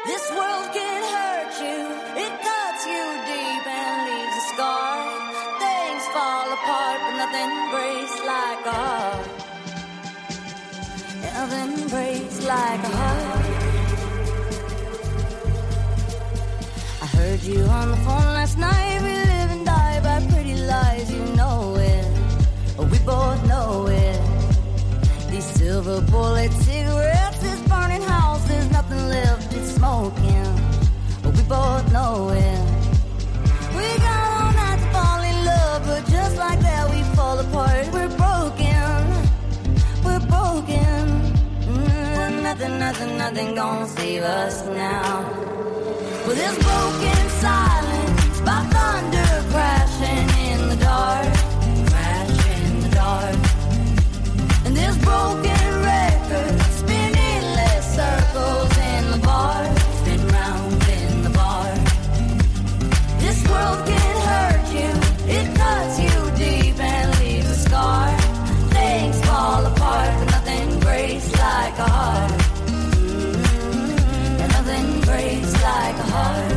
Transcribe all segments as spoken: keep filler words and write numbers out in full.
This world can hurt you, it cuts you deep and leaves a scar. Things fall apart, but nothing breaks like a heart. Nothing breaks like a heart. I heard you on the phone last night. We live and die by pretty lies, you know it. We both know it. These silver bullet cigarettes, this burning house, there's nothing left, it's smoking. We both know it. We got all night to fall in love, but just like that we fall apart. We're broken, we're broken. Mm, nothing, nothing, nothing gonna save us now. With this broken silence, by thunder crashing in the dark, crashing in the dark. And this broken record spinning endless circles in the bar, spin round in the bar. This world can hurt you, it cuts you deep and leaves a scar. Things fall apart, but nothing breaks like a heart. Mm-hmm. And nothing breaks like a heart.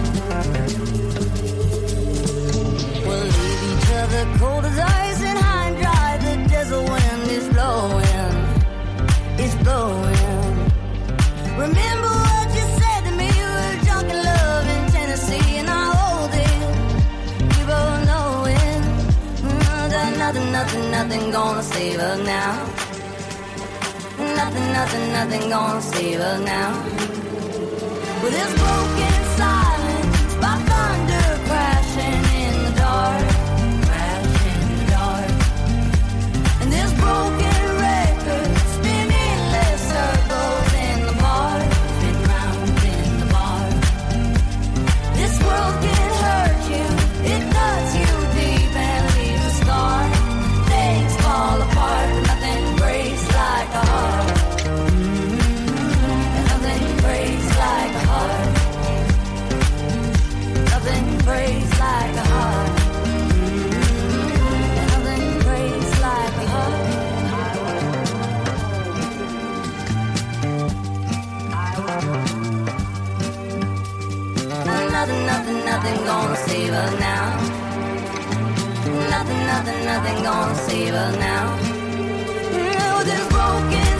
We'll leave each other cold as ice and high and dry. The desert wind is blowing, it's blowing. Remember what you said to me, we were drunk in love in Tennessee, and I hold it, we both know it. Mm, that nothing, nothing, nothing gonna save us now. Nothing, nothing, nothing gonna save us now. With this broken silence, by thunder crashing in the dark, crashing in the dark. And this broken record spinning endless circles in the bar, spin round in the bar. This world can hurt you, it cuts you deep and leaves a scar. Things fall apart, but nothing breaks like a heart. Mm-hmm. And nothing breaks like a heart. Nothing breaks like a heart. Mm-hmm. And nothing breaks like a heart. Nothing, nothing, nothing gonna save us now. Nothing, nothing, nothing gonna save us now. With this broken